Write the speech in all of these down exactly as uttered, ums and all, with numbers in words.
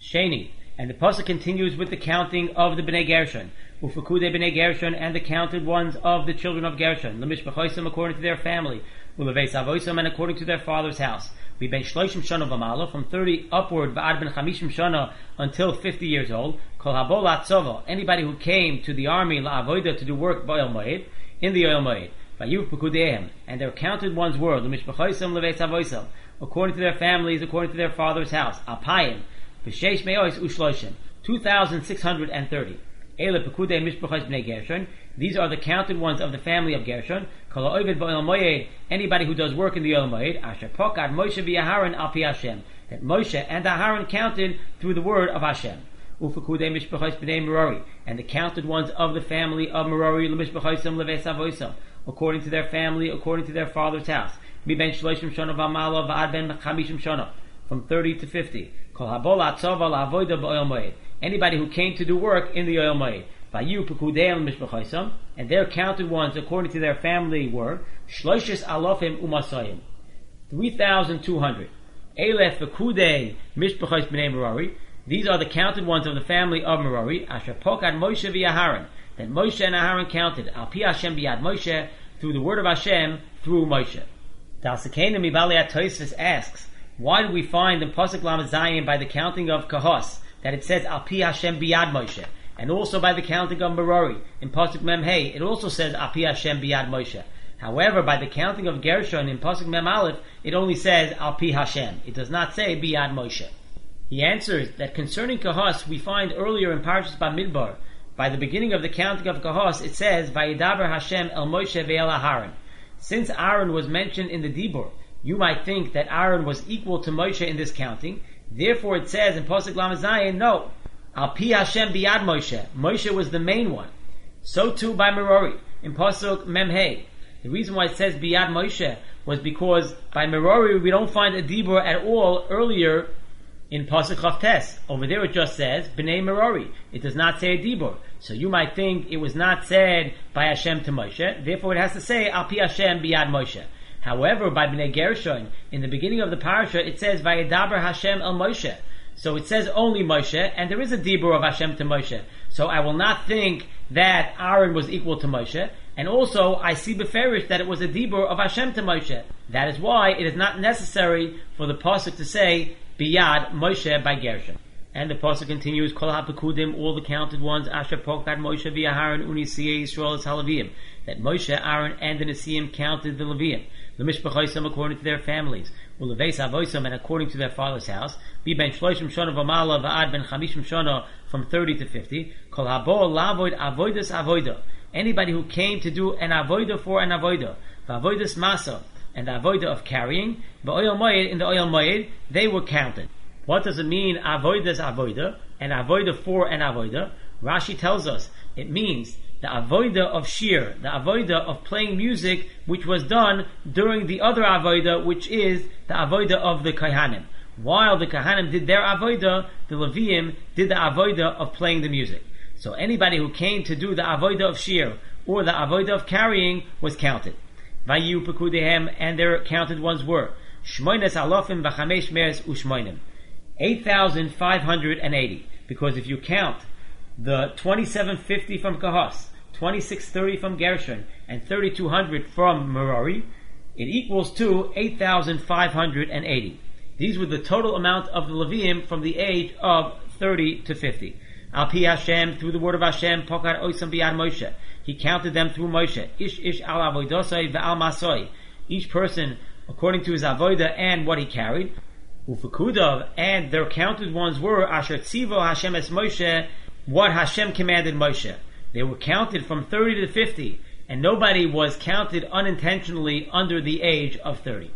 Sheni. And the pasuk continues with the counting of the Bnei Gershon. Ufekude Bnei Gershon, and the counted ones of the children of Gershon. Lemishpachosim, according to their family. Uleveis avosim, and according to their father's house. We ben shloshim shana v'mala, from thirty upward, v'ad ben chamishim shana, until fifty years old. Kol habol atzova, anybody who came to the army la'avoida, to do work b'oil moed, in the oil moed. Vayuv pekudehem, and their counted ones were lemishpachosim leveis avosim, according to their families, according to their father's house. Apayim, v'sheish me'ois ushloshim, two thousand six hundred and thirty. Ele pekudei mishpachos bnei Gershon. These are the counted ones of the family of Gershon. Kol ha'ovid b'oil moed, anybody who does work in the oil moed. Asher pokad Moshe v'Aharon al pi Hashem, that Moshe and Aharon counted through the word of Hashem. Ufekudei mishpachos bnei Merari, and the counted ones of the family of Merari lemishpachosim leveis avosim, according to their family, according to their father's house. Mi ben shloshim shana v'amala v'ad ben chamishim shana, from thirty to fifty. Kol habol atzova la'avoida b'oil moed, anybody who came to do work in the oil moed. Vayu pekudeim mishpachosim, and their counted ones according to their family were shloishes alofim umasayim, three thousand two hundred. Elef pekudei mishpachos bnei Merari. These are the counted ones of the family of Merari. Asher pokad Moshe v'Aharon, that Moshe and Aharon counted al pi Hashem biyad Moshe, through the word of Hashem through Moshe. Dalsekena Mibali Atoysis asks, why do we find in Pasuk Lamed Zayin by the counting of Kahos that it says al pi Hashem biyad Moshe, and also by the counting of Merari in Pasuk Mem Hey it also says al pi Hashem biyad Moshe. However, by the counting of Gershon in Pasuk Mem Aleph it only says al pi Hashem. It does not say biyad Moshe. He answers that concerning Kahos we find earlier in Parashas Bamidbar, by the beginning of the counting of Kahos it says Vayidaber Hashem el Moshe ve'el Aharon. Since Aaron was mentioned in the Dibur, you might think that Aaron was equal to Moshe in this counting. Therefore it says in Pasuk Lamed Zayin, no, al pi Hashem biyad Moshe. Moshe was the main one. So too by Merari in Pasuk Mem Hey. The reason why it says biyad Moshe was because by Merari we don't find a Dibur at all earlier in Pasuk Chavtes. Over there it just says Bnei Merari. It does not say a Dibur. So you might think it was not said by Hashem to Moshe. Therefore it has to say al pi Hashem biyad Moshe. However, by Bnei Gershon, in the beginning of the parasha, it says Vayedaber Hashem el Moshe. So it says only Moshe, and there is a Dibur of Hashem to Moshe. So I will not think that Aaron was equal to Moshe. And also, I see beferish that it was a Dibur of Hashem to Moshe. That is why it is not necessary for the pasuk to say Biyad Moshe by Gershon. And the pasuk continues, Kol ha'pekudim, all the counted ones, Asher pokad Moshe v'Aharon unisiyei Yisrael es haLevim, that Moshe, Aaron, and the Nesiim counted the Leviim, the mishpachosim according to their families, uleveis avosim, and according to their father's house, bi ben shloshim shana v'mala v'ad ben chamishim shana, from thirty to fifty, Kol habo lavoid avoidas avoida, anybody who came to do an avoida for an avoida, v'avoidas masa, and the avoida of carrying, b'oil moed, in the oil moed, they were counted. What does it mean, avoidas avoida, and avoida for an avoida? Rashi tells us, it means the avoida of shir, the avoida of playing music, which was done during the other avoida, which is the avoida of the Kohanim. While the Kohanim did their avoida, the Leviim did the avoida of playing the music. So anybody who came to do the avoida of shir, or the avoida of carrying, was counted. Vayu pekudehem, and their counted ones were shmoines alofim v'chamesh me'es u'shmoinim, eight thousand five hundred eighty. Because if you count the twenty-seven fifty from Kahos, twenty-six thirty from Gershon, and thirty-two hundred from Merari, it equals to eight thousand five hundred eighty. These were the total amount of the Leviim from the age of thirty to fifty. Al pi Hashem, through the word of Hashem, pokad oisam biyad Moshe. He counted them through Moshe. Ish ish al avoidosai ve'al masoi. Each person according to his avoida and what he carried. Ufekudav, and their counted ones were asher tzivo Hashem es Moshe, what Hashem commanded Moshe. They were counted from thirty to fifty, and nobody was counted unintentionally under the age of thirty.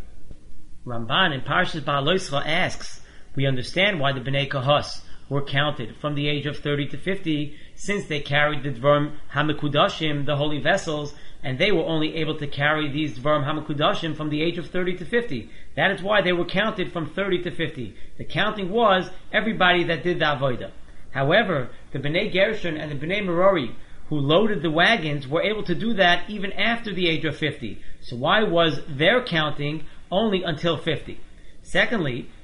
Ramban in Parshas Ba'aloscha asks, we understand why the Bnei Kahos were counted from the age of thirty to fifty, since they carried the Dvarim HaMekudashim, the holy vessels, and they were only able to carry these Dvarim HaMekudashim from the age of thirty to fifty. That is why they were counted from thirty to fifty. The counting was everybody that did the Avodah. However, the Bnei Gershon and the Bnei Merari, who loaded the wagons, were able to do that even after the age of fifty. So why was their counting only until fifty? Secondly,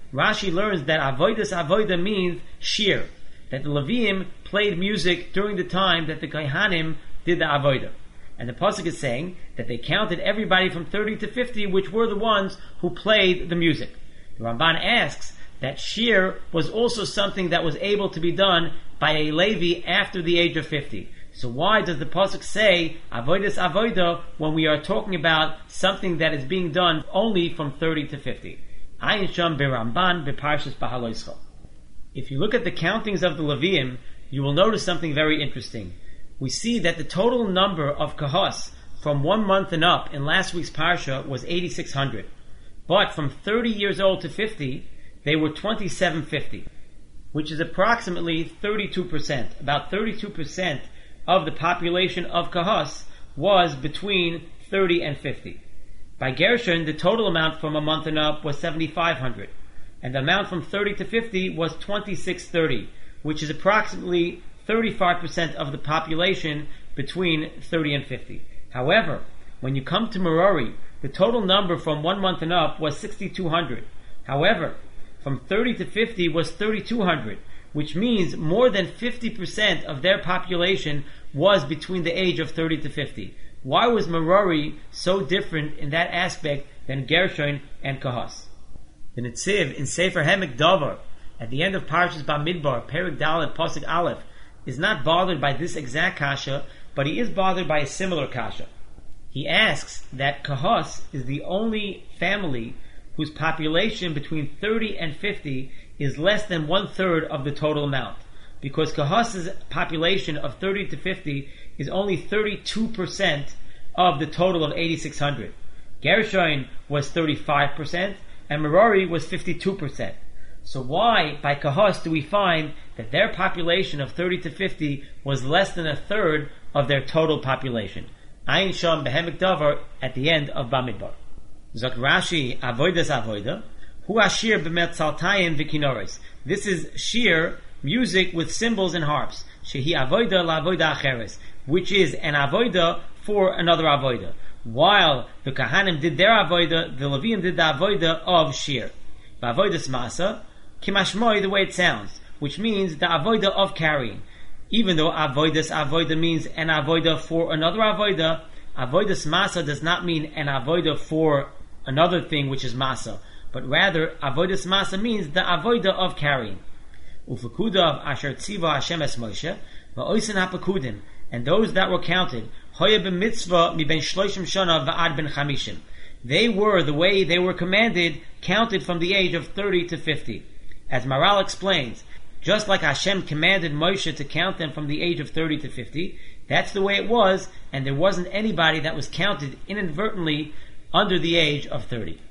Rashi learns that avodas avoda means shir, that the Leviim played music during the time that the Kohanim did the avoda. And the pasuk is saying that they counted everybody from thirty to fifty, which were the ones who played the music. The Ramban asks that shir was also something that was able to be done by a Levi after the age of fifty. So why does the pasuk say avodas avoda when we are talking about something that is being done only from thirty to fifty? Ayin sham beRamban beParshas Bahaloischa. If you look at the countings of the Leviim, you will notice something very interesting. We see that the total number of kahos from one month and up in last week's parsha was eighty-six hundred. But from thirty years old to fifty, they were twenty-seven fifty, which is approximately thirty-two percent. About thirty-two percent of the population of kahos was between thirty and fifty. By Gershon, the total amount from a month and up was seventy-five hundred, and the amount from thirty to fifty was twenty-six thirty, which is approximately thirty-five percent of the population between thirty and fifty. However, when you come to Merari, the total number from one month and up was sixty-two hundred. However, from thirty to fifty was thirty-two hundred, which means more than fifty percent of their population was between the age of thirty to fifty. Why was Merari so different in that aspect than Gershon and Kahos? The Netziv in Sefer Hemek Davar, at the end of Parshas Bamidbar, Perek Dalet Pasuk Aleph, is not bothered by this exact kasha, but he is bothered by a similar kasha. He asks that Kahos is the only family whose population between thirty and fifty is less than one third of the total amount, because Kahos' population of thirty to fifty is only thirty-two percent of the total of eighty-six hundred. Gershon was thirty-five percent, and Merari was fifty-two percent. So why, by Kahos, do we find that their population of thirty to fifty was less than a third of their total population? Ayin Sham Behemek Davar at the end of Bamidbar. Zok Rashi, Avodas Avoda, Hu Ashir B'met Saltayim V'Kinores. This is shir, music with cymbals and harps. Shehi Avoda LaAvoda Acheres, which is an Avoda for another Avoda. While the Kahanim did their Avoda, the Leviim did the Avoda of shir. B'Avodas Masa, Kimashmoi, the way it sounds, which means the avoida of carrying. Even though avoidas avoida means an avoida for another avoida, avoidas masa does not mean an avoida for another thing which is masa, but rather avoidas masa means the avoida of carrying. Ufakuda of asher tziva Hashem es Moshe, va'oisen hapakudim, and those that were counted, hoya b'mitzvah mi ben shloshim shana va'ad ben chamishim. They were, the way they were commanded, counted from the age of thirty to fifty. As Maral explains, just like Hashem commanded Moshe to count them from the age of thirty to fifty, that's the way it was, and there wasn't anybody that was counted inadvertently under the age of thirty.